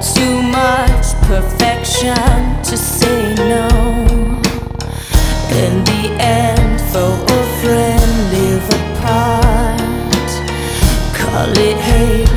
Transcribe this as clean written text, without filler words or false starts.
too much perfection to say no. In the end, foe or friend live apart. Call it hate,